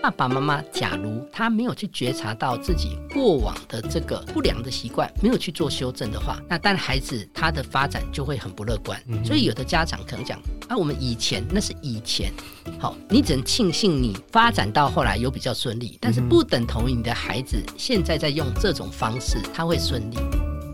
爸爸妈妈假如他没有去觉察到自己过往的这个不良的习惯，没有去做修正的话，那当然孩子他的发展就会很不乐观。所以有的家长可能讲我们以前那是以前，好，你只能庆幸你发展到后来有比较顺利，但是不等同于你的孩子现在在用这种方式他会顺利。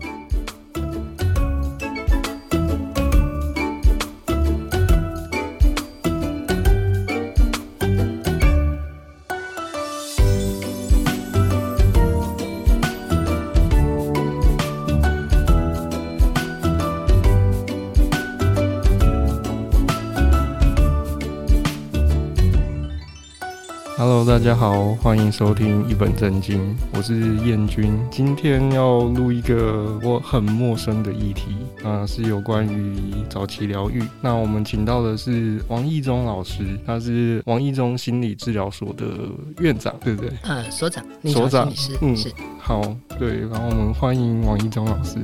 Hello， 大家好，欢迎收听一本正经，我是彦君。今天要录一个我很陌生的议题，是有关于早期疗愈。那我们请到的是王义忠老师，他是王义忠心理治疗所的院长，对不对？ 所长， 所长， 是。 好，对，然后我们欢迎王义忠老师。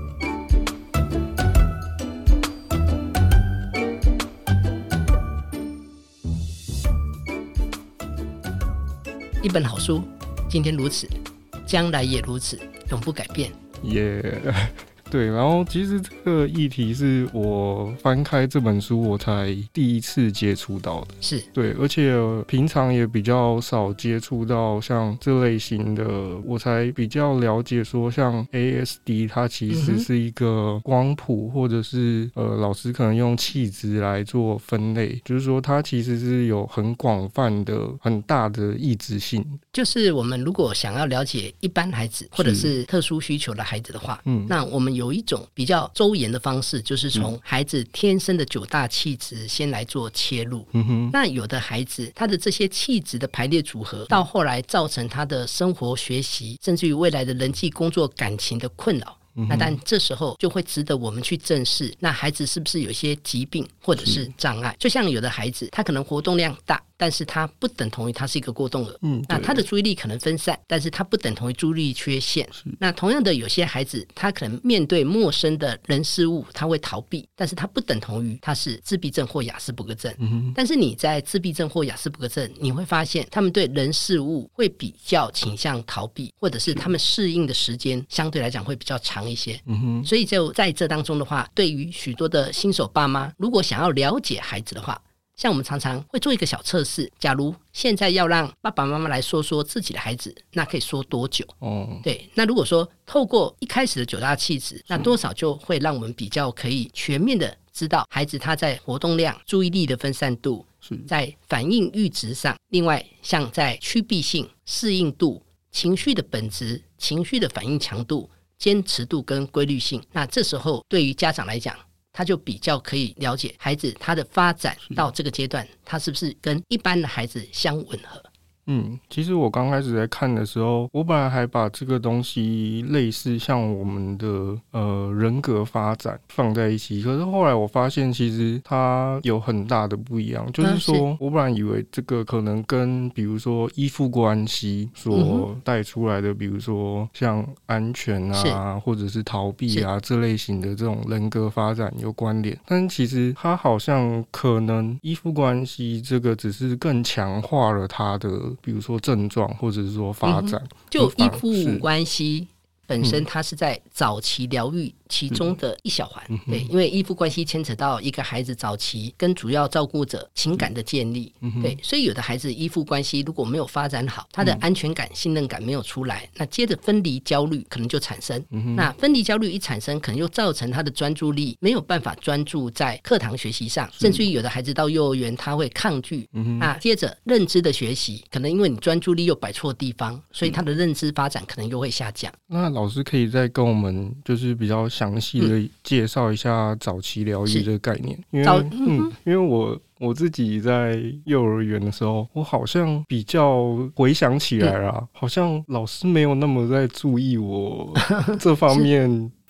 一本好书，今天如此，将来也如此，永不改变。 对，然后其实这个议题是我翻开这本书我才第一次接触到的， 是对，而且平常也比较少接触到像这类型的，我才比较了解说像 ASD 它其实是一个光谱，或者是老师可能用气质来做分类，就是说它其实是有很广泛的很大的异质性。 就是我们如果想要了解一般孩子或者是特殊需求的孩子的话，那我们有一种比较周延的方式，就是从孩子天生的9大气质先来做切入。那有的孩子他的这些气质的排列组合，到后来造成他的生活学习甚至于未来的人际工作感情的困扰，那但这时候就会值得我们去正视，那孩子是不是有一些疾病或者是障碍。就像有的孩子他可能活动量大，但是他不等同于他是一个过动儿，那他的注意力可能分散，但是他不等同于注意力缺陷。那同样的，有些孩子他可能面对陌生的人事物他会逃避，但是他不等同于他是自闭症或亚斯伯格症。但是你在自闭症或亚斯伯格症，你会发现他们对人事物会比较倾向逃避，或者是他们适应的时间相对来讲会比较长一些。所以就在这当中的话，对于许多的新手爸妈，如果想要了解孩子的话，像我们常常会做一个小测试，假如现在要让爸爸妈妈来说说自己的孩子，那可以说多久？对，那如果说透过一开始的9大气质，那多少就会让我们比较可以全面的知道孩子他在活动量、注意力的分散度，在反应阈值上，另外像在趋避性、适应度、情绪的本质、情绪的反应强度、坚持度跟规律性。那这时候对于家长来讲，他就比较可以了解孩子他的发展到这个阶段，他是不是跟一般的孩子相吻合。 其实我刚开始在看的时候，我本来还把这个东西类似像我们的人格发展放在一起，可是后来我发现其实它有很大的不一样，就是说我本来以为这个可能跟比如说依附关系所带出来的，比如说像安全啊或者是逃避啊这类型的这种人格发展有关联，但其实它好像可能依附关系这个只是更强化了它的比如说症状或者是说发展。 就依附关系本身它是在早期疗愈其中的一小环，对，因为依附关系牵扯到一个孩子早期跟主要照顾者情感的建立，对，所以有的孩子依附关系如果没有发展好，他的安全感、信任感没有出来，那接着分离焦虑可能就产生，那分离焦虑一产生，可能又造成他的专注力没有办法专注在课堂学习上，甚至于有的孩子到幼儿园他会抗拒，那接着认知的学习，可能因为你专注力又摆错地方，所以他的认知发展可能又会下降。 那老师可以再跟我们就是比较详细的介绍一下早期疗愈这个概念，因为我自己在幼儿园的时候，我好像比较回想起来啦，好像老师没有那么在注意我这方面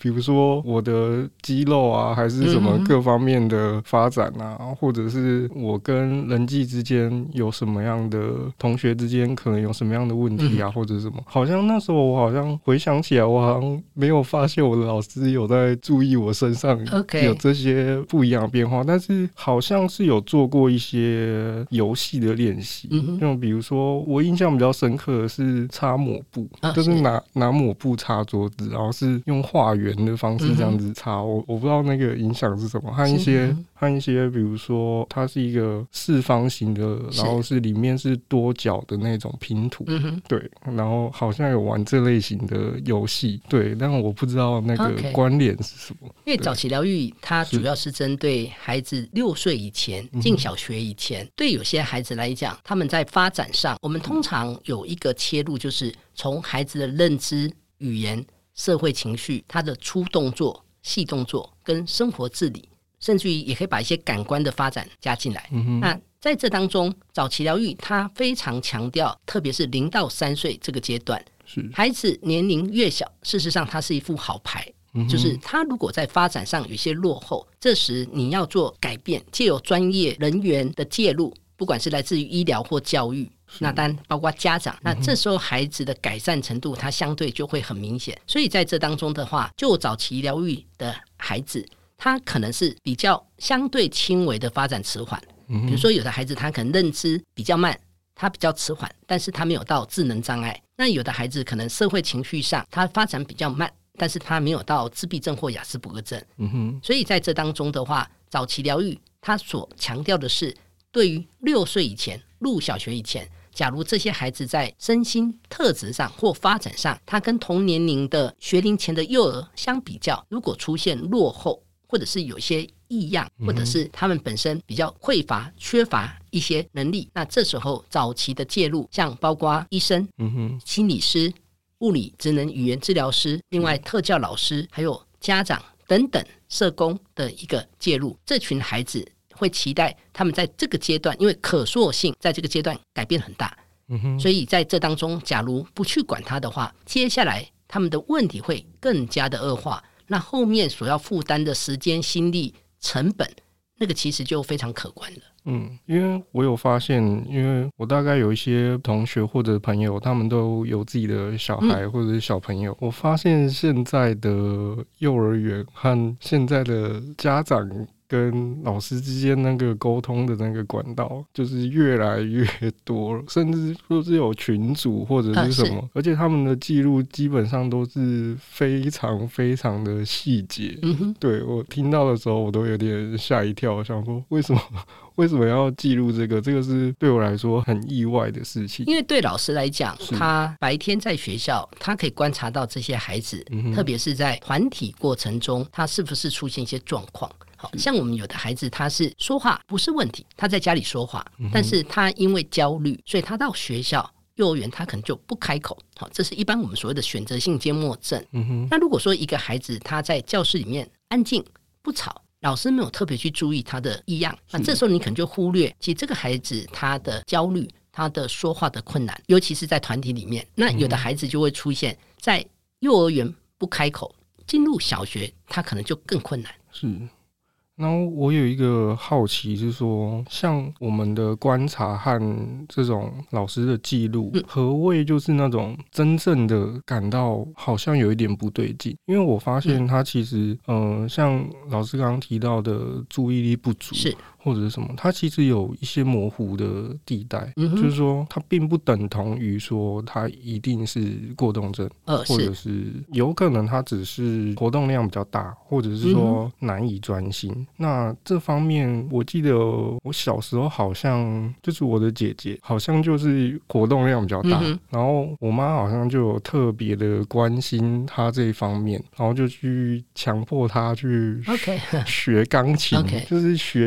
比如说我的肌肉啊，还是什么各方面的发展啊，或者是我跟人际之间有什么样的同学之间可能有什么样的问题啊，或者什么。好像那时候我好像回想起来，我好像没有发现我的老师有在注意我身上有这些不一样的变化，但是好像是有做过一些游戏的练习，就比如说我印象比较深刻的是擦抹布，就是拿抹布擦桌子，然后是用画圆的方式这样子擦，我不知道那个影响是什么，和一些比如说它是一个四方形的，然后是里面是多角的那种拼图，对，然后好像有玩这类型的游戏，对，但我不知道那个关联是什么。 因为早期疗愈它主要是针对孩子6岁以前进小学以前，对有些孩子来讲，他们在发展上，我们通常有一个切入，就是从孩子的认知、语言、社会情绪，他的粗动作、细动作跟生活自理，甚至于也可以把一些感官的发展加进来。那在这当中，早期疗愈它非常强调，特别是0到3岁这个阶段，孩子年龄越小，事实上它是一副好牌，就是他如果在发展上有些落后，这时你要做改变，藉由专业人员的介入，不管是来自于医疗或教育，那当然包括家长，那这时候孩子的改善程度它相对就会很明显。所以在这当中的话，就早期疗愈的孩子，他可能是比较相对轻微的发展迟缓，比如说有的孩子他可能认知比较慢，他比较迟缓，但是他没有到智能障碍。那有的孩子可能社会情绪上他发展比较慢，但是他没有到自闭症或亚斯伯格症。所以在这当中的话，早期疗愈他所强调的是，对于6岁以前入小学以前，假如这些孩子在身心特质上或发展上，他跟同年龄的学龄前的幼儿相比较，如果出现落后，或者是有些异样，或者是他们本身比较匮乏缺乏一些能力，那这时候早期的介入，像包括医生、心理师、物理职能语言治疗师，另外特教老师，还有家长等等社工的一个介入，这群孩子会期待他们在这个阶段，因为可塑性在这个阶段改变很大，所以在这当中假如不去管他的话，接下来他们的问题会更加的恶化，那后面所要负担的时间心力成本，那个其实就非常可观了。 因为我有发现，因为我大概有一些同学或者朋友，他们都有自己的小孩或者是小朋友，我发现现在的幼儿园和现在的家长跟老师之间那个沟通的那个管道就是越来越多了，甚至说是有群组或者是什么，而且他们的记录基本上都是非常非常的细节。对，我听到的时候我都有点吓一跳，想说为什么要记录这个？这个是对我来说很意外的事情。 因为对老师来讲，他白天在学校，他可以观察到这些孩子，特别是在团体过程中，他是不是出现一些状况。像我们有的孩子他是说话不是问题，他在家里说话，但是他因为焦虑，所以他到学校幼儿园他可能就不开口，这是一般我们所谓的选择性缄默症。那如果说一个孩子他在教室里面安静不吵，老师没有特别去注意他的异样，那这时候你可能就忽略其实这个孩子他的焦虑，他的说话的困难，尤其是在团体里面。那有的孩子就会出现在幼儿园不开口，进入小学他可能就更困难。 然后我有一个好奇是说，像我们的观察和这种老师的记录，何谓就是那种真正的感到好像有一点不对劲？因为我发现他其实像老师刚刚提到的注意力不足是或者是什么，它其实有一些模糊的地带，就是说它并不等同于说它一定是过动症，或者是有可能它只是活动量比较大，或者是说难以专心。那这方面我记得我小时候好像就是我的姐姐好像就是活动量比较大，然后我妈好像就有特别的关心她这一方面，然后就去强迫她去学钢琴，就是学一些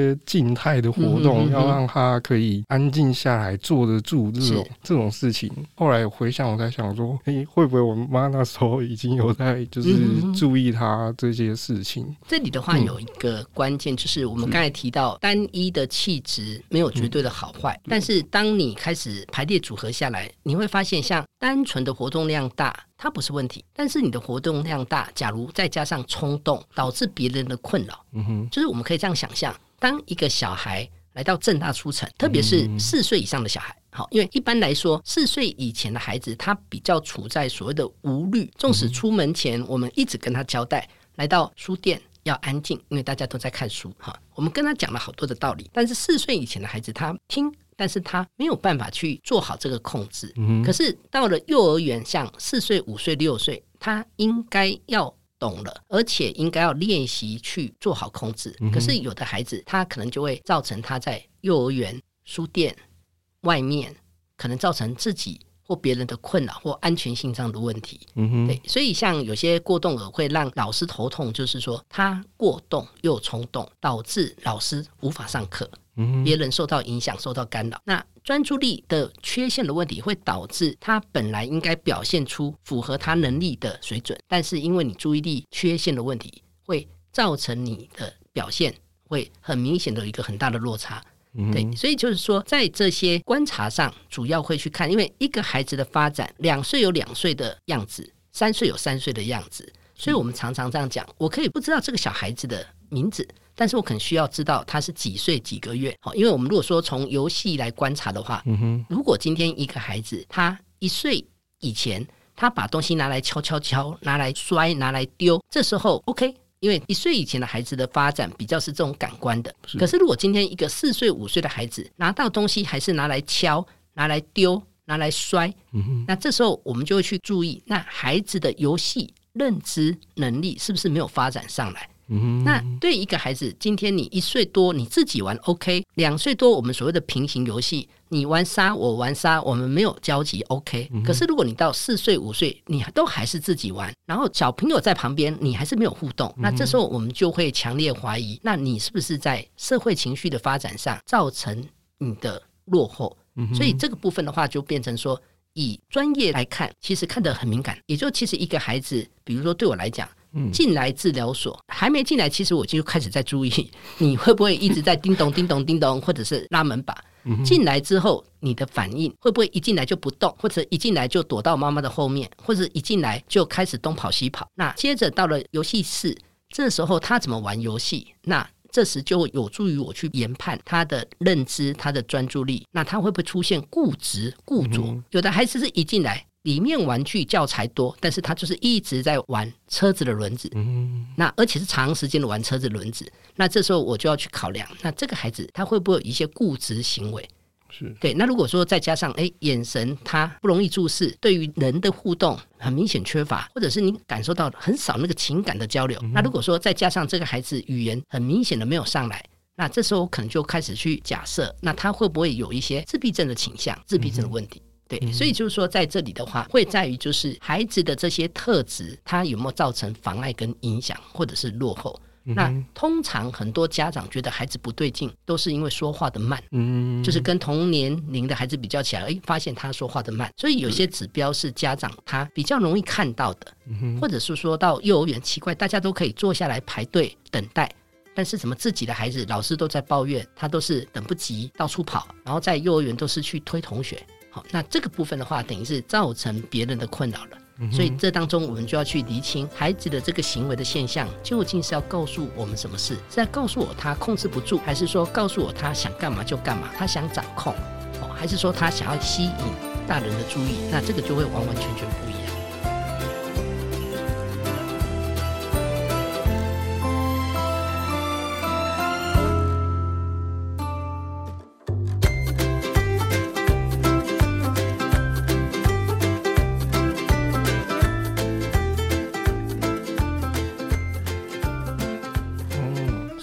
些静态的活动，要让他可以安静下来坐得住这种事情。后来回想我在想说，会不会我妈那时候已经有在就是注意他这些事情。 这里的话有一个关键，就是我们刚才提到单一的气质没有绝对的好坏，但是当你开始排列组合下来，你会发现像单纯的活动量大它不是问题，但是你的活动量大，假如再加上冲动导致别人的困扰，就是我们可以这样想象，当一个小孩来到正大出城，特别是4岁以上的小孩，好，因为一般来说4岁以前的孩子他比较处在所谓的无虑，纵使出门前我们一直跟他交代来到书店要安静，因为大家都在看书，我们跟他讲了好多的道理，但是4岁以前的孩子他听，但是他没有办法去做好这个控制，可是到了幼儿园，像4岁5岁6岁，他应该要懂了，而且应该要练习去做好控制，可是有的孩子他可能就会造成他在幼儿园书店外面可能造成自己或别人的困扰或安全性上的问题，对，所以像有些过动儿会让老师头痛，就是说他过动又冲动，导致老师无法上课，别人受到影响受到干扰，那专注力的缺陷的问题会导致他本来应该表现出符合他能力的水准，但是因为你注意力缺陷的问题会造成你的表现会很明显的一个很大的落差，对，所以就是说在这些观察上主要会去看，因为一个孩子的发展2岁有2岁的样子，3岁有3岁的样子，所以我们常常这样讲，我可以不知道这个小孩子的名字，但是我可能需要知道他是几岁几个月，因为我们如果说从游戏来观察的话，如果今天一个孩子他1岁以前他把东西拿来敲敲敲，拿来摔拿来丢，这时候 OK，因为1岁以前的孩子的发展比较是这种感官的，可是如果今天一个4岁5岁的孩子拿到东西还是拿来敲拿来丢拿来摔，那这时候我们就会去注意，那孩子的游戏认知能力是不是没有发展上来，那对一个孩子，今天你1岁多你自己玩 OK， 2岁多我们所谓的平行游戏，你玩沙我玩沙，我们没有交集 OK，可是如果你到4岁5岁你都还是自己玩，然后小朋友在旁边你还是没有互动，那这时候我们就会强烈怀疑，那你是不是在社会情绪的发展上造成你的落后，所以这个部分的话就变成说以专业来看其实看得很敏感，也就其实一个孩子比如说对我来讲进来治疗所还没进来，其实我就开始在注意你会不会一直在叮咚叮咚叮咚，或者是拉门把，进来之后你的反应会不会一进来就不动，或者一进来就躲到妈妈的后面，或者一进来就开始东跑西跑，那接着到了游戏室，这时候他怎么玩游戏，那这时就有助于我去研判他的认知他的专注力，那他会不会出现固执固着，有的孩子是一进来里面玩具教材多，但是他就是一直在玩车子的轮子，那而且是长时间的玩车子轮子，那这时候我就要去考量，那这个孩子他会不会有一些固执行为，是对。那如果说再加上眼神他不容易注视，对于人的互动很明显缺乏，或者是你感受到很少那个情感的交流，那如果说再加上这个孩子语言很明显的没有上来，那这时候我可能就开始去假设，那他会不会有一些自闭症的倾向，自闭症的问题，对，所以就是说在这里的话会在于就是孩子的这些特质他有没有造成妨碍跟影响或者是落后，那通常很多家长觉得孩子不对劲都是因为说话的慢，就是跟同年龄的孩子比较起来发现他说话的慢，所以有些指标是家长他比较容易看到的，或者是说到幼儿园奇怪大家都可以坐下来排队等待，但是怎么自己的孩子老师都在抱怨他都是等不及到处跑，然后在幼儿园都是去推同学，好，那这个部分的话等于是造成别人的困扰了，所以这当中我们就要去厘清孩子的这个行为的现象究竟是要告诉我们什么事，是在告诉我他控制不住，还是说告诉我他想干嘛就干嘛，他想掌控，还是说他想要吸引大人的注意，那这个就会完完全全不一样。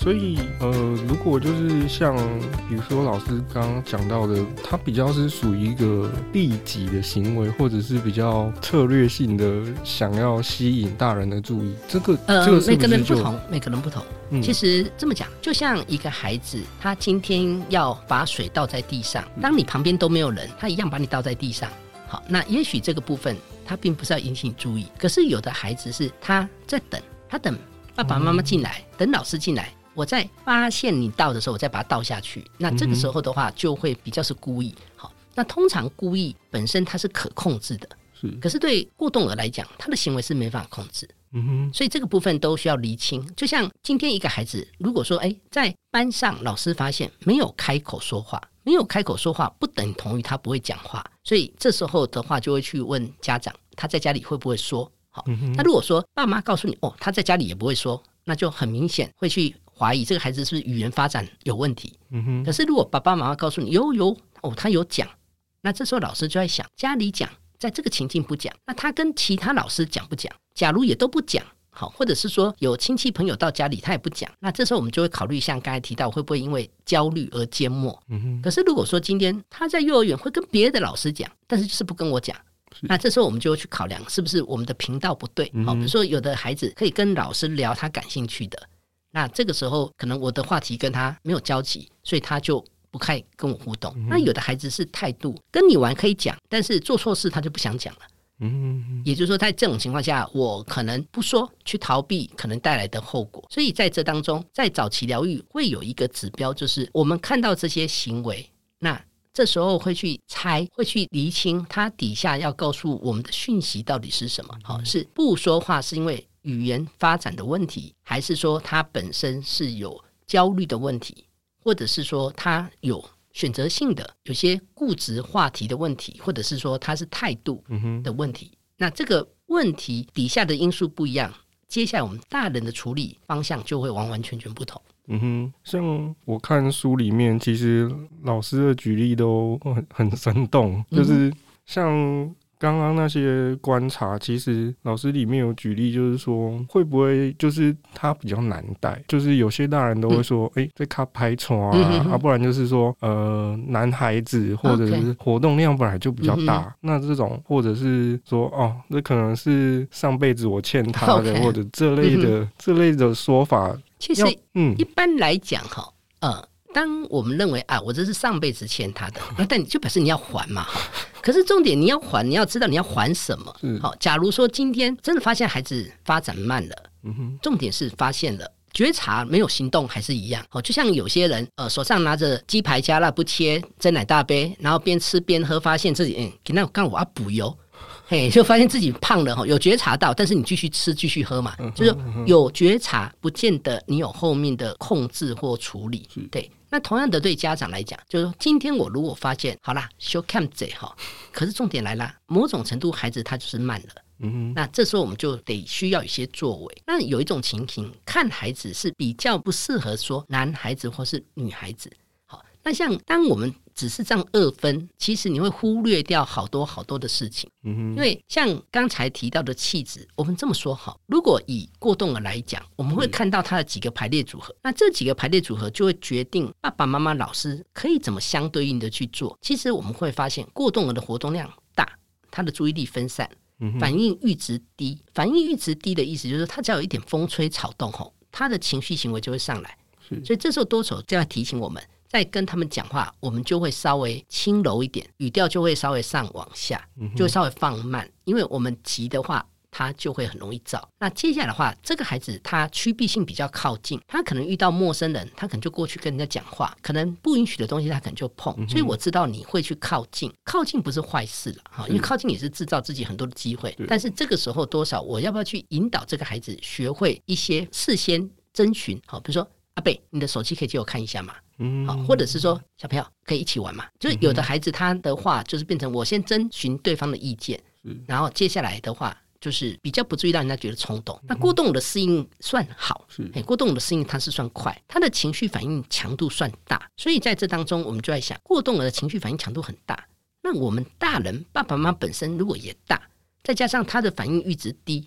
所以如果就是像比如说老师刚刚讲到的，它比较是属于一个利己的行为，或者是比较策略性的想要吸引大人的注意，这个是不是每个人不同。其实这么讲，就像一个孩子，他今天要把水倒在地上，当你旁边都没有人，他一样把你倒在地上。好，那也许这个部分他并不是要引起你注意，可是有的孩子是他在等，他等爸爸妈妈进来，等老师进来，我在发现你倒的时候我再把它倒下去，那这个时候的话就会比较是故意。好，那通常故意本身它是可控制的，可是对过动儿来讲，他的行为是没办法控制。所以这个部分都需要厘清。就像今天一个孩子如果说在班上老师发现没有开口说话，没有开口说话不等同于他不会讲话，所以这时候的话就会去问家长他在家里会不会说。好，那如果说爸妈告诉你他在家里也不会说，那就很明显会去怀疑这个孩子是不是语言发展有问题。可是如果爸爸妈妈告诉你有他有讲，那这时候老师就在想，家里讲，在这个情境不讲，那他跟其他老师讲不讲？假如也都不讲，好，或者是说有亲戚朋友到家里他也不讲，那这时候我们就会考虑像刚才提到会不会因为焦虑而缄默。可是如果说今天他在幼儿园会跟别的老师讲，但是就是不跟我讲，那这时候我们就会去考量是不是我们的频道不对。好，比如说有的孩子可以跟老师聊他感兴趣的，那这个时候可能我的话题跟他没有交集，所以他就不太跟我互动。那有的孩子是态度跟你玩可以讲，但是做错事他就不想讲了。也就是说在这种情况下，我可能不说，去逃避可能带来的后果。所以在这当中，在早期疗愈会有一个指标，就是我们看到这些行为，那这时候会去猜，会去厘清它底下要告诉我们的讯息到底是什么。好，是不说话是因为语言发展的问题，还是说它本身是有焦虑的问题，或者是说它有选择性的有些固执话题的问题，或者是说它是态度的问题。那这个问题底下的因素不一样，接下来我们大人的处理方向就会完完全全不同。 像我看书里面其实老师的举例都很生动，就是像刚刚那些观察，其实老师里面有举例，就是说会不会就是他比较难带，就是有些大人都会说这卡拍错啊，不然就是说男孩子或者是活动量本来就比较大，那这种或者是说这可能是上辈子我欠他的，或者这类的说法。 其实一般来讲当我们认为我这是上辈子欠他的，但你就表示你要还嘛。可是重点你要还，你要知道你要还什么。好，假如说今天真的发现孩子发展慢了，重点是发现了，觉察没有行动还是一样。就像有些人手上拿着鸡排加辣不切珍奶大杯，然后边吃边喝，发现自己那刚我要补油，就发现自己胖了，有觉察到，但是你继续吃继续喝嘛，就是有觉察不见得你有后面的控制或处理。对，那同样的对家长来讲，就是说今天我如果发现好啦小 cam 这可是重点来啦，某种程度孩子他就是慢了，那这时候我们就得需要一些作为。那有一种情形看孩子是比较不适合说男孩子或是女孩子。好，那像当我们只是这样二分，其实你会忽略掉好多好多的事情。因为像刚才提到的气质，我们这么说好，如果以过动儿来讲，我们会看到它的几个排列组合，那这几个排列组合就会决定爸爸妈妈老师可以怎么相对应的去做。其实我们会发现过动儿的活动量大，他的注意力分散，反应阈值低。反应阈值低的意思就是他只要有一点风吹草动他的情绪行为就会上来。所以这时候多少就要提醒我们，在跟他们讲话，我们就会稍微轻柔一点，语调就会稍微上往下，就会稍微放慢，因为我们急的话他就会很容易躁。那接下来的话，这个孩子他趋避性比较靠近，他可能遇到陌生人，他可能就过去跟人家讲话，可能不允许的东西他可能就碰。所以我知道你会去靠近，靠近不是坏事了，因为靠近也是制造自己很多的机会。但是这个时候多少我要不要去引导这个孩子学会一些事先征询，比如说阿贝你的手机可以借我看一下吗？好，或者是说小朋友可以一起玩嘛。就是有的孩子他的话就是变成我先征询对方的意见，然后接下来的话就是比较不注意让人家觉得冲动。那过动的适应算好，过动的适应它是算快，他的情绪反应强度算大。所以在这当中我们就在想，过动的情绪反应强度很大，那我们大人爸爸妈妈本身如果也大，再加上他的反应阈值低，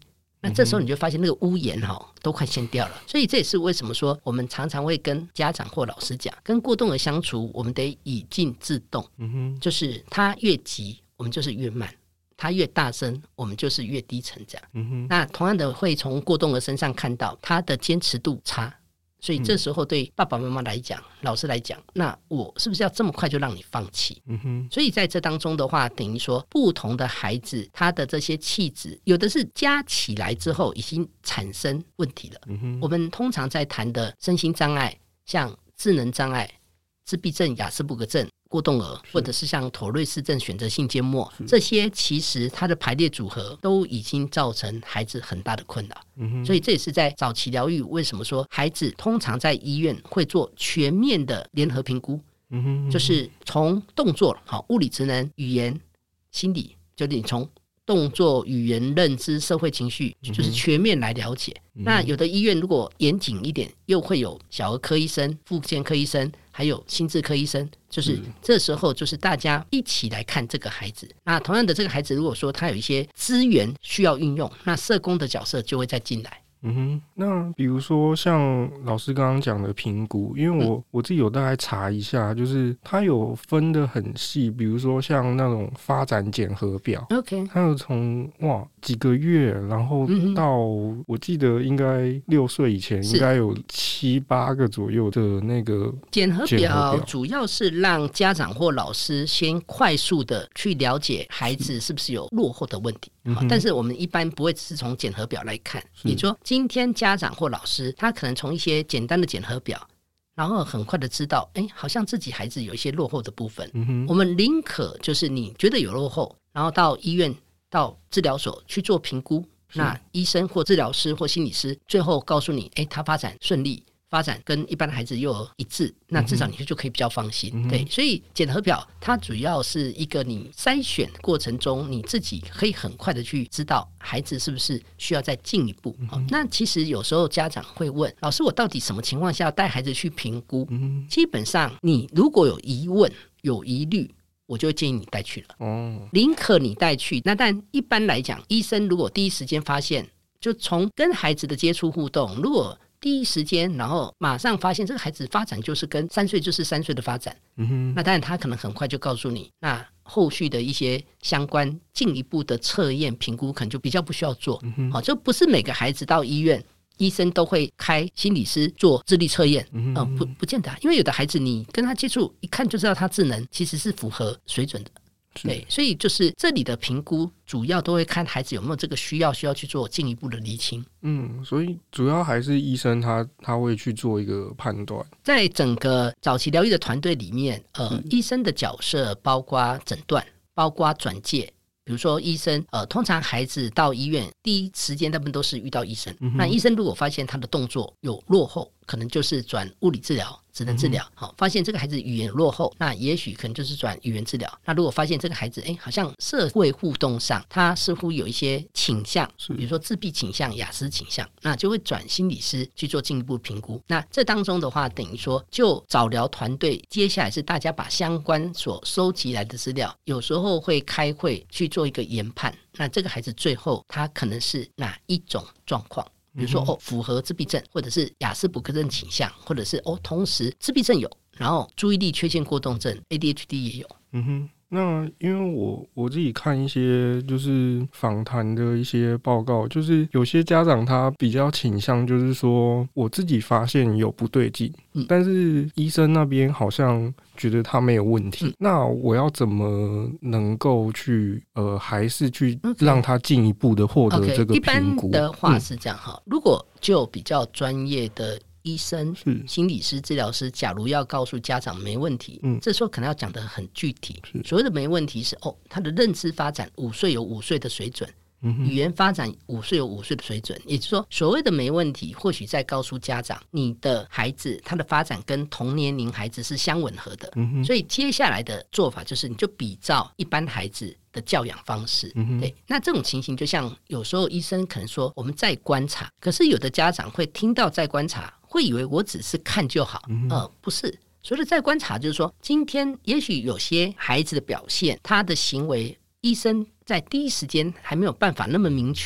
那这时候你就发现那个屋檐都快掀掉了。所以这也是为什么说我们常常会跟家长或老师讲，跟过动儿相处我们得以静制动，就是他越急我们就是越慢，他越大声我们就是越低沉这样。那同样的会从过动儿身上看到他的坚持度差，所以这时候对爸爸妈妈来讲，老师来讲，那我是不是要这么快就让你放弃？所以在这当中的话，等于说不同的孩子他的这些气质，有的是加起来之后已经产生问题了。我们通常在谈的身心障碍，像智能障碍、自闭症、亚斯伯格症、过动儿，或者是像妥瑞氏症、选择性缄默，这些其实它的排列组合都已经造成孩子很大的困扰。所以这也是在早期疗愈为什么说孩子通常在医院会做全面的联合评估，就是从动作、物理职能、语言、心理，就是你从动作、语言、认知、社会情绪，就是全面来了解。那有的医院如果严谨一点，又会有小儿科医生、复健科医生，还有心智科医生，就是这时候就是大家一起来看这个孩子。那同样的，这个孩子如果说他有一些资源需要运用，那社工的角色就会再进来。 那比如说像老师刚刚讲的评估，因为我自己有大概查一下，就是它有分得很细，比如说像那种发展检核表 OK， 它有从几个月，然后到我记得应该6岁以前应该有7、8个左右的那个检核表，主要是让家长或老师先快速的去了解孩子是不是有落后的问题。但是我们一般不会只是从检核表来看，也就是说今天家长或老师他可能从一些简单的检核表，然后很快的知道好像自己孩子有一些落后的部分。我们宁可就是你觉得有落后，然后到医院到治疗所去做评估，那医生或治疗师或心理师最后告诉你他发展顺利，发展跟一般的孩子幼儿一致，那至少你就可以比较放心。对，所以检核表它主要是一个你筛选过程中你自己可以很快的去知道孩子是不是需要再进一步。那其实有时候家长会问老师，我到底什么情况下带孩子去评估？基本上你如果有疑问有疑虑，我就会建议你带去了。宁可你带去。那但一般来讲，医生如果第一时间发现，就从跟孩子的接触互动，如果第一时间然后马上发现这个孩子发展就是跟3岁就是3岁的发展，那当然他可能很快就告诉你，那后续的一些相关进一步的测验评估可能就比较不需要做。就不是每个孩子到医院医生都会开心理师做智力测验，不见得，因为有的孩子你跟他接触一看就知道他智能其实是符合水准的。对，所以就是这里的评估主要都会看孩子有没有这个需要去做进一步的厘清。 所以主要还是医生他会去做一个判断。在整个早期疗愈的团队里面，医生的角色包括诊断，包括转介。比如说医生通常孩子到医院第一时间大部分都是遇到医生，那医生如果发现他的动作有落后，可能就是转物理治疗、职能治疗。发现这个孩子语言落后，那也许可能就是转语言治疗。那如果发现这个孩子好像社会互动上他似乎有一些倾向，比如说自闭倾向、亚斯倾向，那就会转心理师去做进一步评估。那这当中的话，等于说就早疗团队接下来是大家把相关所收集来的资料，有时候会开会去做一个研判，那这个孩子最后他可能是哪一种状况，比如说符合自闭症，或者是亚斯伯格症倾向，或者是同时自闭症有，然后注意力缺陷过动症 ADHD 也有。 那因为我自己看一些就是访谈的一些报告，就是有些家长他比较倾向就是说我自己发现有不对劲，但是医生那边好像觉得他没有问题，那我要怎么能够去还是去让他进一步的获得这个评估？ 一般的话是这样如果就比较专业的医生、心理师、治疗师，假如要告诉家长没问题，这时候可能要讲得很具体。所谓的没问题是他的认知发展5岁有5岁的水准，语言发展5岁有5岁的水准，也就是说所谓的没问题或许在告诉家长你的孩子他的发展跟同年龄孩子是相吻合的。所以接下来的做法就是你就比照一般孩子的教养方式。对，那这种情形就像有时候医生可能说我们再观察，可是有的家长会听到再观察会以为我只是看就好，不是。所以再观察就是说今天也许有些孩子的表现他的行为医生在第一时间还没有办法那么明确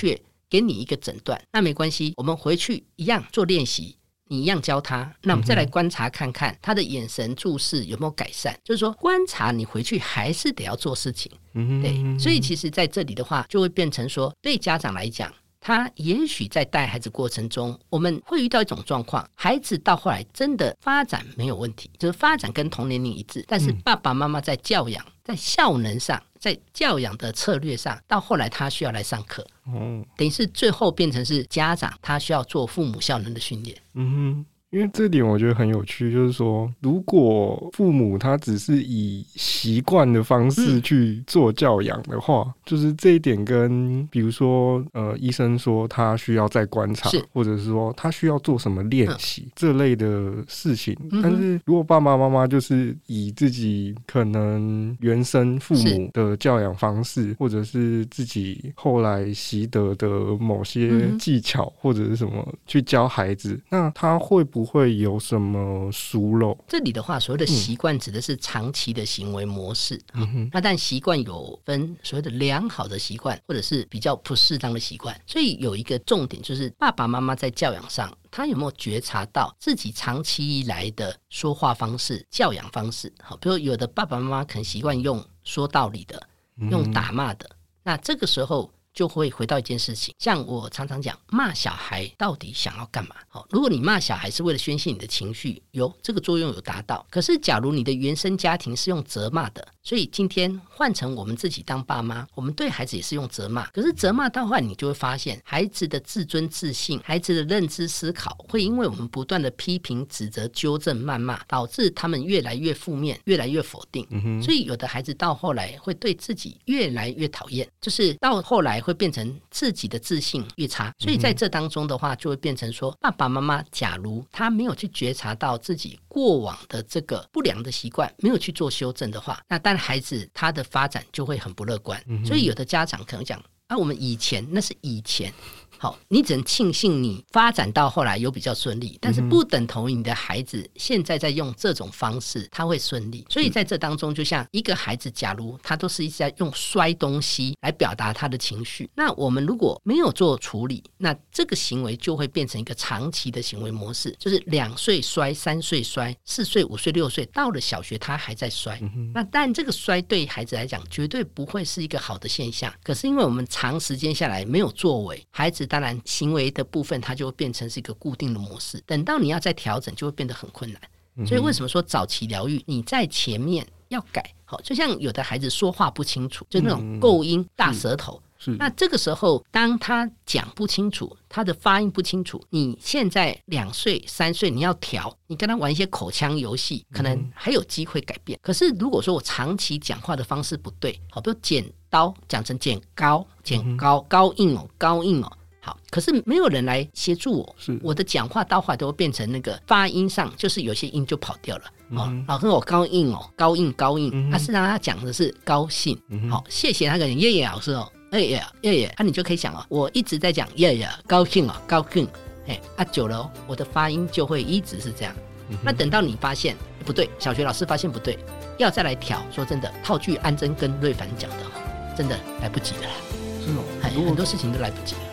给你一个诊断，那没关系，我们回去一样做练习，你一样教他，那我们再来观察看看他的眼神注视有没有改善，就是说观察你回去还是得要做事情。对，所以其实在这里的话就会变成说，对家长来讲，他也许在带孩子过程中，我们会遇到一种状况，孩子到后来真的发展没有问题，就是发展跟同年龄一致，但是爸爸妈妈在教养、在效能上、在教养的策略上，到后来他需要来上课，等于是最后变成是家长他需要做父母效能的训练。 因为这点我觉得很有趣，就是说如果父母他只是以习惯的方式去做教养的话，就是这一点跟比如说医生说他需要再观察，或者是说他需要做什么练习，这类的事情，但是如果爸爸妈妈就是以自己可能原生父母的教养方式，或者是自己后来习得的某些技巧或者是什么去教孩子，那他会不会有什么疏漏？ 这里的话，所谓的习惯指的是长期的行为模式。那但习惯有分所谓的良好的习惯，或者是比较不适当的习惯。所以有一个重点就是爸爸妈妈在教养上，他有没有觉察到自己长期以来的说话方式、教养方式？比如有的爸爸妈妈可能习惯用说道理的，用打骂的，那这个时候就会回到一件事情，像我常常讲，骂小孩到底想要干嘛？如果你骂小孩是为了宣泄你的情绪，这个作用有达到。可是假如你的原生家庭是用责骂的，所以今天换成我们自己当爸妈，我们对孩子也是用责骂，可是责骂到后来你就会发现，孩子的自尊自信、孩子的认知思考，会因为我们不断的批评、指责、纠正、谩骂，导致他们越来越负面，越来越否定。所以有的孩子到后来会对自己越来越讨厌，就是到后来会变成自己的自信越差。所以在这当中的话，就会变成说，爸爸妈妈假如他没有去觉察到自己过往的这个不良的习惯，没有去做修正的话，那当然孩子他的发展就会很不乐观。所以有的家长可能讲我们以前那是以前，好，你只能庆幸你发展到后来有比较顺利，但是不等同于你的孩子现在在用这种方式他会顺利。所以在这当中，就像一个孩子假如他都是一直在用摔东西来表达他的情绪，那我们如果没有做处理，那这个行为就会变成一个长期的行为模式，就是2岁摔、3岁摔、4岁、5岁、6岁，到了小学他还在摔。那但这个摔对孩子来讲绝对不会是一个好的现象，可是因为我们长时间下来没有作为，孩子当然行为的部分它就会变成是一个固定的模式，等到你要再调整就会变得很困难。所以为什么说早期疗愈你在前面要改，就像有的孩子说话不清楚，就那种构音大舌头，那这个时候当他讲不清楚，他的发音不清楚，你现在2岁3岁你要调，你跟他玩一些口腔游戏，可能还有机会改变。可是如果说我长期讲话的方式不对，好，比如剪刀讲成剪高高硬哦，好，可是没有人来协助我，我的讲话到后来都会变成那个发音上就是有些音就跑掉了。老师我高硬，事实上他讲的是高兴。好，谢谢那个人叶叶老师叶叶，你就可以想我一直在讲叶叶高兴高兴，久了我的发音就会一直是这样。那等到你发现不对，小学老师发现不对，要再来调，说真的，套句安贞跟瑞凡讲的，真的来不及了啦。很多事情都来不及了。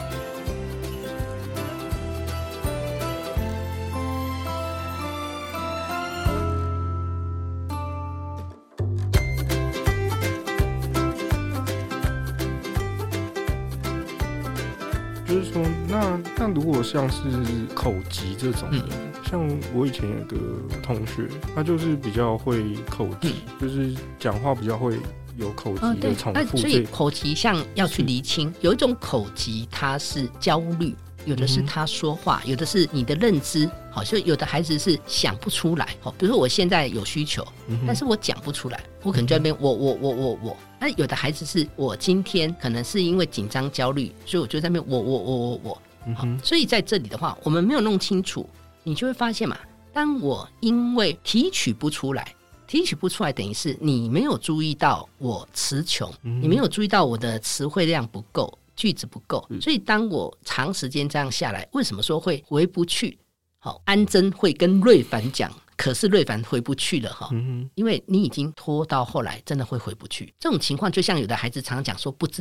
就是说，那如果像是口疾这种的，像我以前有个同学，他就是比较会口疾，就是讲话比较会有口疾的重复。 所以口疾像要去厘清，有一种口疾它是焦虑，有的是他说话，有的是你的认知，好，所以有的孩子是想不出来。好，比如说我现在有需求，但是我讲不出来，我可能在那边我。那有的孩子是我今天可能是因为紧张焦虑，所以我就在那边我。所以在这里的话，我们没有弄清楚，你就会发现嘛，当我因为提取不出来，等于是你没有注意到我词穷，你没有注意到我的词汇量不够，句子不够，所以当我长时间这样下来，为什么说会回不去？好，安贞会跟瑞凡讲，可是瑞凡回不去了哈，因为你已经拖到后来真的会回不去。这种情况就像有的孩子常常讲说不知道，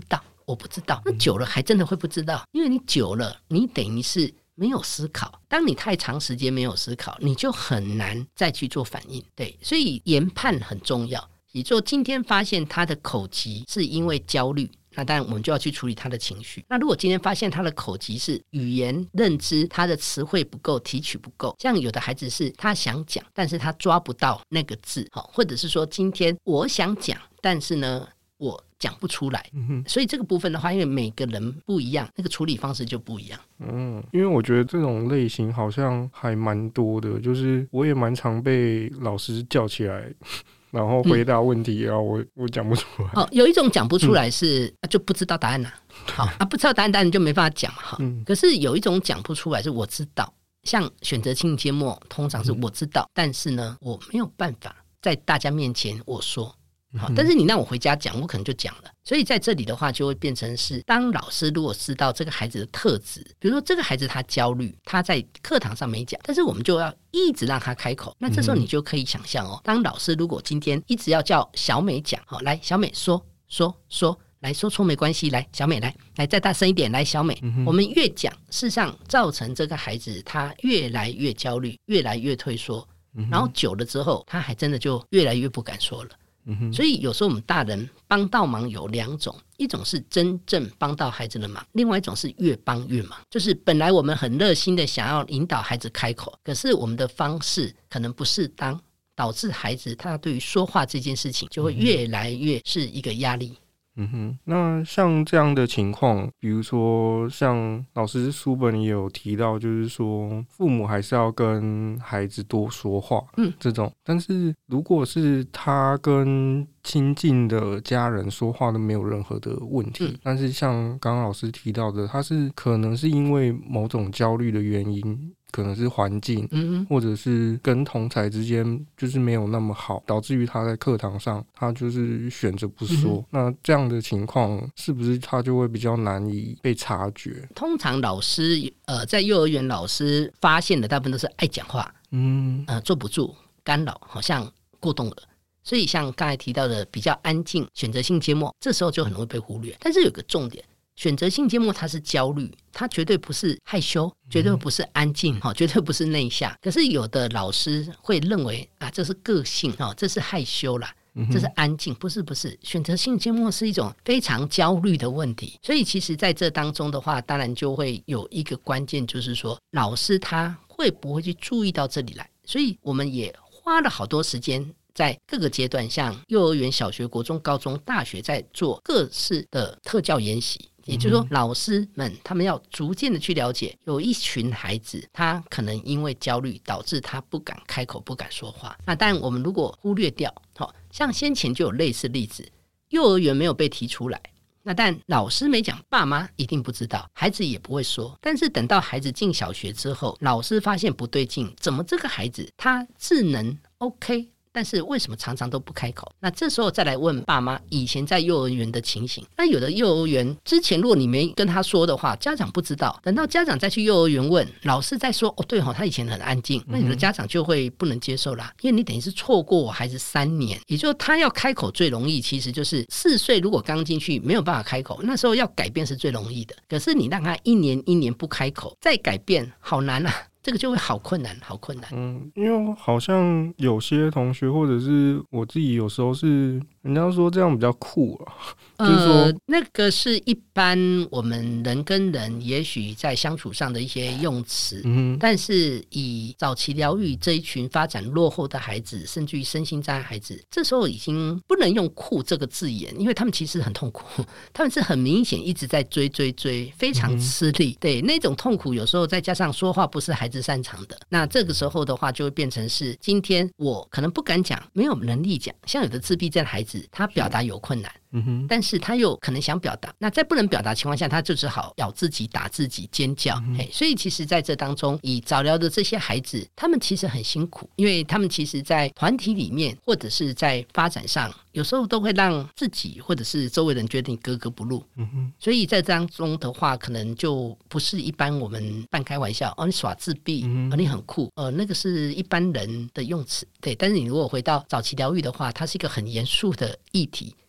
我不知道。那久了还真的会不知道，因为你久了，你等于是没有思考。当你太长时间没有思考，你就很难再去做反应。对，所以研判很重要。也就今天发现他的口疾是因为焦虑，那当然我们就要去处理他的情绪。那如果今天发现他的口疾是语言认知，他的词汇不够，提取不够，像有的孩子是他想讲，但是他抓不到那个字，或者是说今天我想讲，但是呢我讲不出来。所以这个部分的话，因为每个人不一样，那个处理方式就不一样。 因为我觉得这种类型好像还蛮多的，就是我也蛮常被老师叫起来然后回答问题，然后我讲不出来。 有一种讲不出来是、就不知道答案了、不知道答案当然就没办法讲嘛。可是有一种讲不出来是我知道，像选择性缄默通常是我知道，但是呢我没有办法在大家面前我说。但是你让我回家讲，我可能就讲了。所以在这里的话就会变成是，当老师如果知道这个孩子的特质，比如说这个孩子他焦虑，他在课堂上没讲，但是我们就要一直让他开口。那这时候你就可以想象当老师如果今天一直要叫小美讲，来小美说，来说错没关系，来小美来再大声一点，来小美。我们越讲，事实上造成这个孩子他越来越焦虑，越来越退缩，然后久了之后他还真的就越来越不敢说了。所以有时候我们大人帮到忙有两种，一种是真正帮到孩子的忙，另外一种是越帮越忙。就是本来我们很热心的想要引导孩子开口，可是我们的方式可能不适当，导致孩子他对于说话这件事情就会越来越是一个压力。 那像这样的情况，比如说像老师书本也有提到，就是说父母还是要跟孩子多说话，这种。但是如果是他跟亲近的家人说话都没有任何的问题，但是像刚刚老师提到的，他是可能是因为某种焦虑的原因，可能是环境，或者是跟同侪之间就是没有那么好，导致于他在课堂上他就是选择不说。那这样的情况是不是他就会比较难以被察觉？ 通常老师在幼儿园老师发现的大部分都是爱讲话，坐不住，干扰，好像过动了。所以像刚才提到的比较安静选择性缄默，这时候就很容易被忽略。但是有个重点，选择性缄默它是焦虑，它绝对不是害羞，绝对不是安静，绝对不是内向。可是有的老师会认为这是个性，这是害羞啦，这是安静。不是，选择性缄默是一种非常焦虑的问题。所以其实在这当中的话，当然就会有一个关键，就是说老师他会不会去注意到这里来。所以我们也花了好多时间在各个阶段，像幼儿园、小学、国中、高中、大学，在做各式的特教研习。也就是说老师们他们要逐渐的去了解，有一群孩子他可能因为焦虑导致他不敢开口，不敢说话。那当然我们如果忽略掉，像先前就有类似例子，幼儿园没有被提出来，那但老师没讲，爸妈一定不知道，孩子也不会说。但是等到孩子进小学之后，老师发现不对劲，怎么这个孩子他智能 OK，但是为什么常常都不开口？那这时候再来问爸妈以前在幼儿园的情形。那有的幼儿园之前如果你没跟他说的话，家长不知道，等到家长再去幼儿园问，老师再说对他以前很安静，那有的家长就会不能接受啦，因为你等于是错过我孩子3年。也就是他要开口最容易，其实就是4岁如果刚进去没有办法开口，那时候要改变是最容易的。可是你让他一年一年不开口，再改变好难啊，这个就会好困难。 因为好像有些同学或者是我自己有时候是人家说这样比较酷就是说那个是一般我们人跟人也许在相处上的一些用词，但是以早期疗愈这一群发展落后的孩子，甚至于身心障碍孩子，这时候已经不能用酷这个字眼，因为他们其实很痛苦，他们是很明显一直在追，非常吃力，对，那种痛苦有时候再加上说话不是孩子擅长的，那这个时候的话就会变成是今天我可能不敢讲，没有能力讲。像有的自闭症孩子他表达有困难，但是他又可能想表达，那在不能表达情况下，他就只好咬自己、打自己、尖叫。所以其实在这当中，以早疗的这些孩子，他们其实很辛苦，因为他们其实在团体里面或者是在发展上，有时候都会让自己或者是周围人觉得你格格不入。所以在这当中的话，可能就不是一般我们半开玩笑你耍自闭你很酷那个是一般人的用词。对，但是你如果回到早期疗愈的话，它是一个很严肃的议题，因为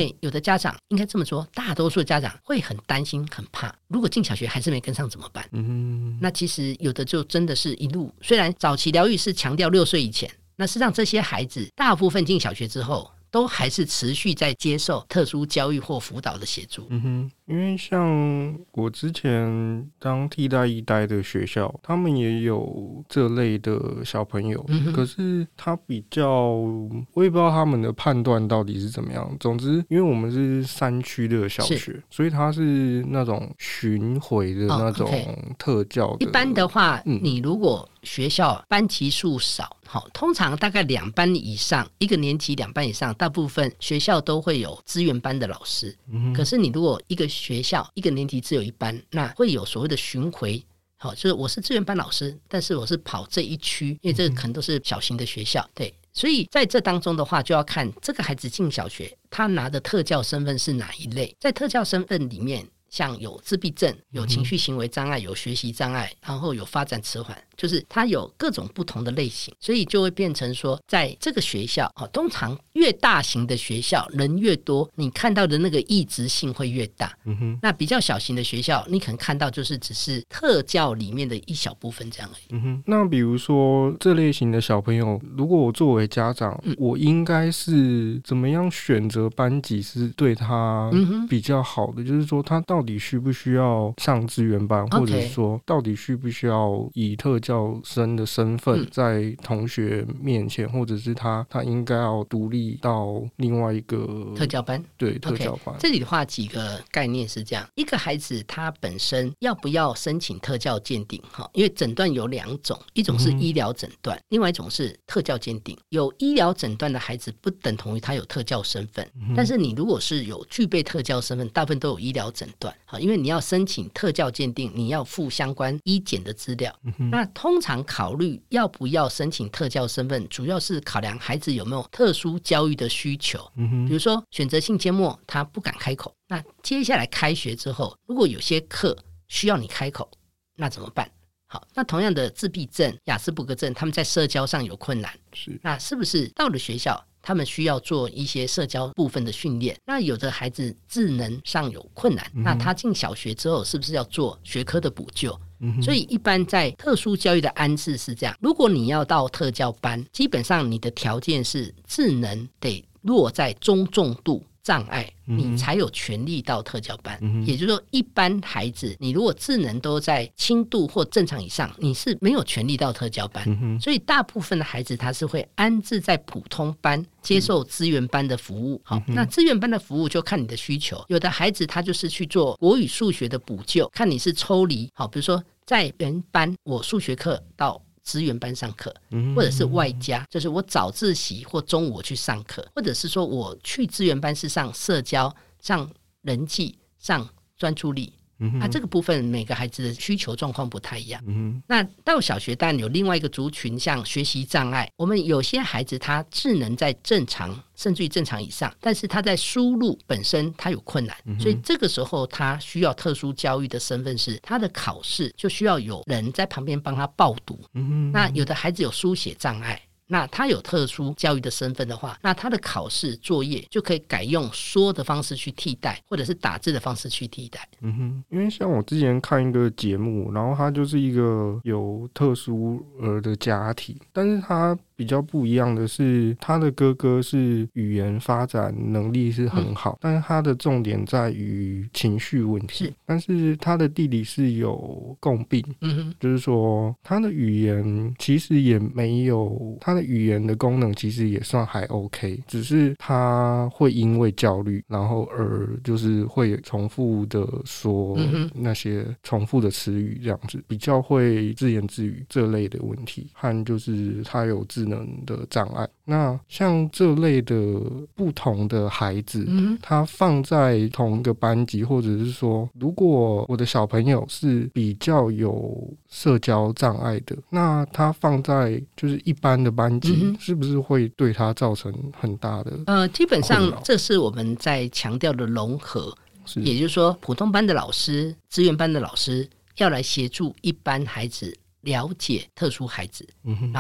为有的家长应该这么说，大多数家长会很担心很怕，如果进小学还是没跟上怎么办？那其实有的就真的是一路，虽然早期疗愈是强调6岁以前，那事实上这些孩子大部分进小学之后都还是持续在接受特殊教育或辅导的协助。 因为像我之前当替代役待的学校，他们也有这类的小朋友，可是他比较，我也不知道他们的判断到底是怎么样。总之，因为我们是山区的小学，所以他是那种巡回的那种特教的。 一般的话，你如果学校班级数少，通常大概2班以上，一个年级2班以上，大部分学校都会有资源班的老师。可是你如果一个学校一个年级只有1班，那会有所谓的巡回。就是我是资源班老师，但是我是跑这一区，因为这个可能都是小型的学校，对，所以在这当中的话，就要看这个孩子进小学，他拿的特教身份是哪一类。在特教身份里面，像有自闭症，有情绪行为障碍，有学习障碍，然后有发展迟缓，就是它有各种不同的类型，所以就会变成说，在这个学校，通常越大型的学校人越多，你看到的那个异质性会越大。那比较小型的学校，你可能看到就是只是特教里面的一小部分这样而已。 那比如说这类型的小朋友，如果我作为家长，我应该是怎么样选择班级是对他比较好的？就是说他到底需不需要上资源班，或者说到底需不需要以特教生的身份在同学面前，或者是他应该要独立到另外一个特教班。 对，特教班。 这里的话几个概念是这样，一个孩子他本身要不要申请特教鉴定，因为诊断有2种，一种是医疗诊断，另外一种是特教鉴定。有医疗诊断的孩子不等同于他有特教身份，但是你如果是有具备特教身份，大部分都有医疗诊断，因为你要申请特教鉴定，你要附相关医检的资料。那通常考虑要不要申请特教身份，主要是考量孩子有没有特殊教育的需求。比如说选择性缄默，他不敢开口，那接下来开学之后，如果有些课需要你开口，那怎么办？好，那同样的自闭症、亚斯伯格症，他们在社交上有困难，那是不是到了学校他们需要做一些社交部分的训练？那有的孩子智能上有困难，那他进小学之后是不是要做学科的补救？所以一般在特殊教育的安置是这样，如果你要到特教班，基本上你的条件是智能得落在中重度障碍，你才有权利到特教班。也就是说一般孩子你如果智能都在轻度或正常以上，你是没有权利到特教班。所以大部分的孩子他是会安置在普通班接受资源班的服务。好，那资源班的服务就看你的需求，有的孩子他就是去做国语数学的补救，看你是抽离，好，比如说在原班我数学课到资源班上课，或者是外加，就是我早自习或中午我去上课，或者是说我去资源班是上社交、上人际、上专注力。这个部分每个孩子的需求状况不太一样。那到小学当然有另外一个族群，像学习障碍，我们有些孩子他智能在正常甚至于正常以上，但是他在输入本身他有困难，所以这个时候他需要特殊教育的身份是他的考试就需要有人在旁边帮他报读。那有的孩子有书写障碍，那他有特殊教育的身份的话，那他的考试作业就可以改用说的方式去替代，或者是打字的方式去替代。 因为像我之前看一个节目，然后他就是一个有特殊的家庭，但是他比较不一样的是，他的哥哥是语言发展能力是很好，但是他的重点在于情绪问题。但是他的弟弟是有共病，就是说他的语言其实也没有，他的语言的功能其实也算还 OK， 只是他会因为焦虑，然后而就是会重复的说那些重复的词语，这样子比较会自言自语这类的问题，和就是他有智能的障碍。那像这类的不同的孩子，他放在同一个班级，或者是说如果我的小朋友是比较有社交障碍的，那他放在就是一般的班级，是不是会对他造成很大的基本上这是我们在强调的融合，也就是说普通班的老师、资源班的老师要来协助一般孩子了解特殊孩子，然后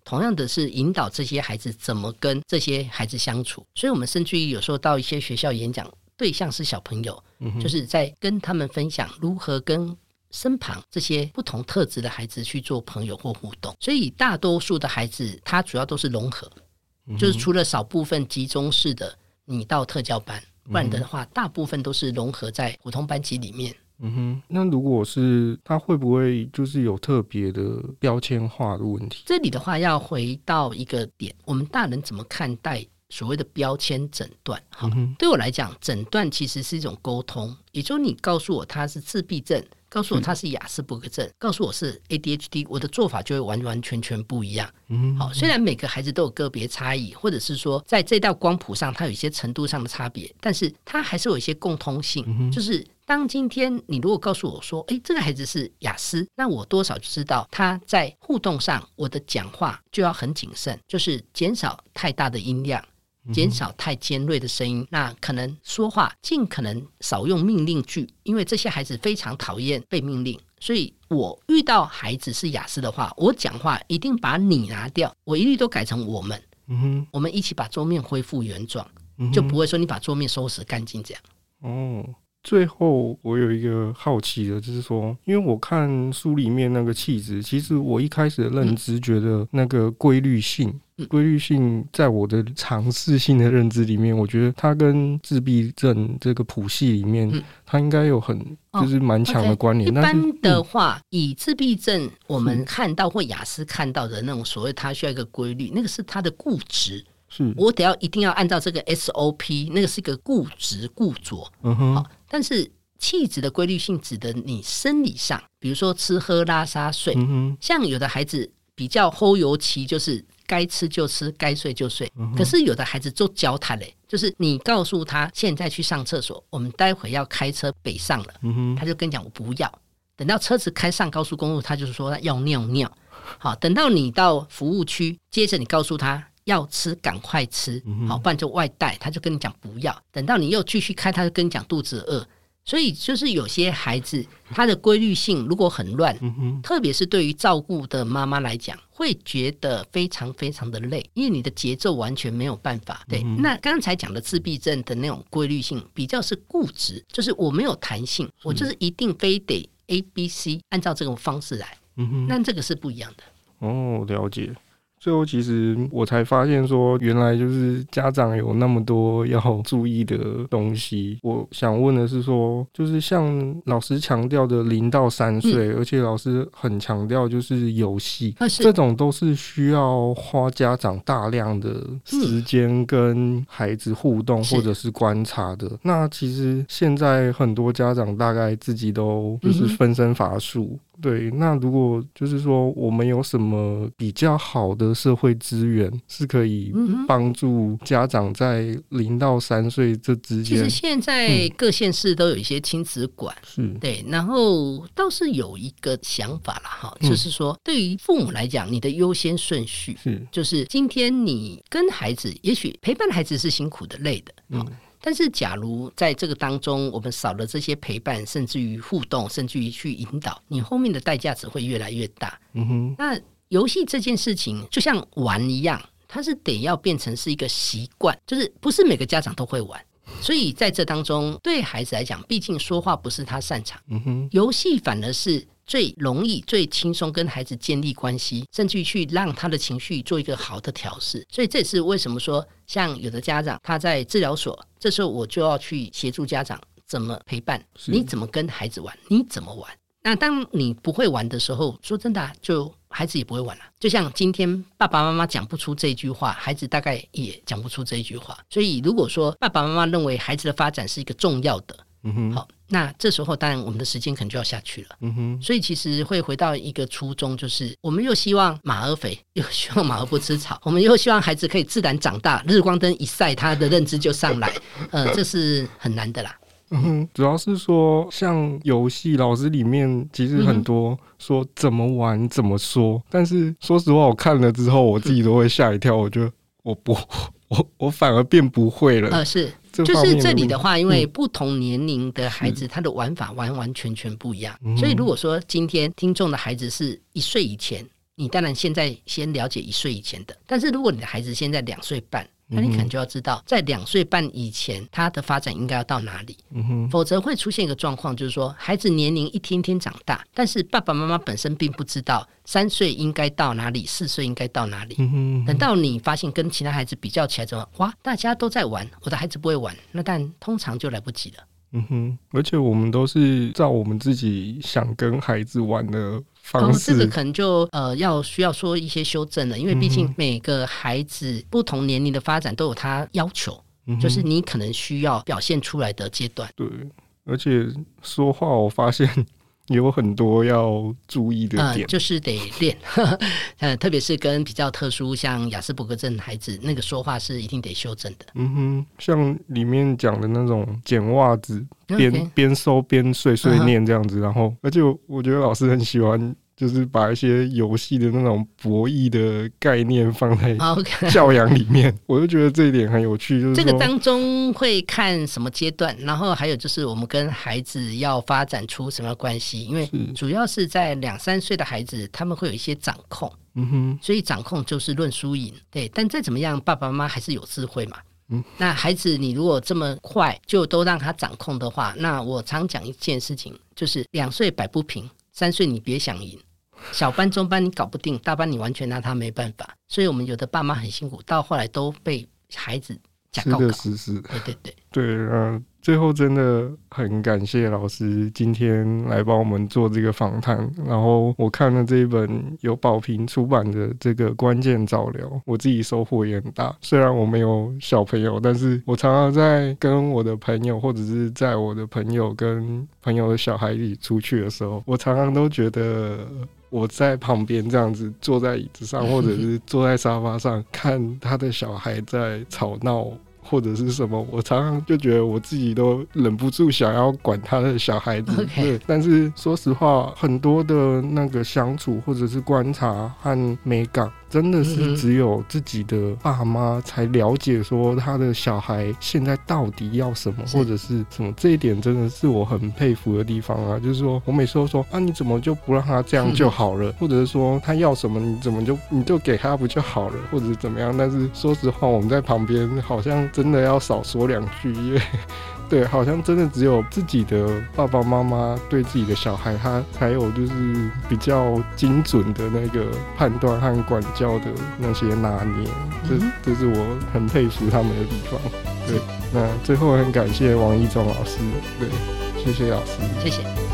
同样的是引导这些孩子怎么跟这些孩子相处。所以我们甚至于有时候到一些学校演讲，对象是小朋友，就是在跟他们分享如何跟身旁这些不同特质的孩子去做朋友或互动。所以大多数的孩子他主要都是融合，就是除了少部分集中式的你到特教班，不然的话大部分都是融合在普通班级里面。 那如果是他会不会就是有特别的标签化的问题？ 这里的话要回到一个点，我们大人怎么看待所谓的标签诊断。对我来讲，诊断其实是一种沟通，也就是你告诉我他是自闭症，告诉我他是亚斯伯格症，告诉我是 ADHD， 我的做法就会完完全全不一样。好，虽然每个孩子都有个别差异，或者是说在这道光谱上它有一些程度上的差别，但是它还是有一些共通性。就是当今天你如果告诉我说这个孩子是亚斯，那我多少就知道他在互动上我的讲话就要很谨慎，就是减少太大的音量，减少太尖锐的声音，那可能说话尽可能少用命令句，因为这些孩子非常讨厌被命令。所以我遇到孩子是亚斯的话，我讲话一定把你拿掉，我一律都改成我们。我们一起把桌面恢复原状，就不会说你把桌面收拾干净这样。 最后我有一个好奇的，就是说因为我看书里面那个气质，其实我一开始的认知觉得那个规律性在我的尝试性的认知里面，我觉得它跟自闭症这个谱系里面它应该有就是蛮强的关联。 一般的话以自闭症我们看到或亚斯看到的那种所谓他需要一个规律，那个是他的固执，我一定要按照这个 SOP， 那个是一个固执固着。但是气质的规律性指的你生理上，比如说吃喝拉撒睡。像有的孩子比较齁油期，就是该吃就吃，该睡就睡。可是有的孩子就教他嘞，就是你告诉他现在去上厕所，我们待会要开车北上了，他就跟你讲我不要。等到车子开上高速公路，他就是说要尿尿。好，等到你到服务区，接着你告诉他要吃赶快吃，好，不然就外带，他就跟你讲不要。等到你又继续开，他就跟你讲肚子饿。所以就是有些孩子他的规律性如果很乱，特别是对于照顾的妈妈来讲，会觉得非常非常的累，因为你的节奏完全没有办法。对，那刚才讲的自闭症的那种规律性比较是固执，就是我没有弹性，我就是一定非得 ABC 按照这种方式来。那这个是不一样的。 了解。最后其实我才发现说原来就是家长有那么多要注意的东西。我想问的是说，就是像老师强调的0到3岁，而且老师很强调就是游戏，这种都是需要花家长大量的时间跟孩子互动或者是观察的。那其实现在很多家长大概自己都就是分身乏术。对，那如果就是说我们有什么比较好的社会资源是可以帮助家长在0到3岁这之间，其实现在各县市都有一些亲子馆，对，然后倒是有一个想法啦，就是说对于父母来讲，你的优先顺序就是今天你跟孩子，也许陪伴孩子是辛苦的累的，但是假如在这个当中我们少了这些陪伴，甚至于互动，甚至于去引导，你后面的代价只会越来越大。那游戏这件事情就像玩一样，它是得要变成是一个习惯，就是不是每个家长都会玩，所以在这当中对孩子来讲，毕竟说话不是他擅长，游戏反而是最容易最轻松跟孩子建立关系，甚至于去让他的情绪做一个好的调试。所以这也是为什么说像有的家长他在治疗所，这时候我就要去协助家长怎么陪伴，你怎么跟孩子玩，你怎么玩。那当你不会玩的时候，说真的就孩子也不会玩了。就像今天爸爸妈妈讲不出这句话，孩子大概也讲不出这句话。所以如果说爸爸妈妈认为孩子的发展是一个重要的，好，那这时候当然我们的时间可能就要下去了。所以其实会回到一个初衷，就是我们又希望马儿肥，又希望马儿不吃草，我们又希望孩子可以自然长大，日光灯一晒他的认知就上来，这是很难的啦。 主要是说像游戏老师里面其实很多说怎么玩怎么说，但是说实话我看了之后我自己都会吓一跳，我觉得我反而变不会了。是就是这里的话，因为不同年龄的孩子他的玩法完完全全不一样，所以如果说今天听众的孩子是1岁以前， 你当然现在先了解1岁以前的，但是如果你的孩子现在2岁半，那你可能就要知道在2岁半以前他的发展应该要到哪里，否则会出现一个状况，就是说孩子年龄一天天长大，但是爸爸妈妈本身并不知道3岁应该到哪里，4岁应该到哪里，等到你发现跟其他孩子比较起来之后，哇，大家都在玩，我的孩子不会玩，那但通常就来不及了。 而且我们都是照我们自己想跟孩子玩的方式， 这个可能就需要说一些修正了，因为毕竟每个孩子不同年龄的发展都有他要求，就是你可能需要表现出来的阶段。 对，而且说话我发现有很多要注意的点， 就是得练特别是跟比较特殊像亚斯伯格症孩子，那个说话是一定得修正的。 像里面讲的那种捡袜子边收边碎碎念这样子，然后而且我觉得老师很喜欢就是把一些游戏的那种博弈的概念放在教养里面我就觉得这一点很有趣，就是这个当中会看什么阶段，然后还有就是我们跟孩子要发展出什么关系，因为主要是在2、3岁的孩子他们会有一些掌控，所以掌控就是论输赢，对，但再怎么样爸爸妈妈还是有智慧嘛。那孩子你如果这么快就都让他掌控的话，那我常讲一件事情，就是2岁摆不平，3岁你别想赢，小班中班你搞不定，大班你完全拿他没办法，所以我们有的爸妈很辛苦，到后来都被孩子假告告。 是对， 最后真的很感谢老师今天来帮我们做这个访谈，然后我看了这一本由宝瓶出版的这个关键早疗，我自己收获也很大。虽然我没有小朋友，但是我常常在跟我的朋友或者是在我的朋友跟朋友的小孩一起出去的时候，我常常都觉得我在旁边这样子坐在椅子上或者是坐在沙发上看他的小孩在吵闹或者是什么，我常常就觉得我自己都忍不住想要管他的小孩子。对，但是说实话，很多的那个相处或者是观察和美感，真的是只有自己的爸妈才了解说他的小孩现在到底要什么或者是什么，这一点真的是我很佩服的地方啊。就是说我每次都说啊，你怎么就不让他这样就好了，或者是说他要什么你就给他不就好了，或者是怎么样。但是说实话，我们在旁边好像真的要少说2句，因为对，好像真的只有自己的爸爸妈妈对自己的小孩，他才有就是比较精准的那个判断和管教的那些拿捏，这是我很佩服他们的地方。对，那最后很感谢王一中老师，对，谢谢老师， 谢谢。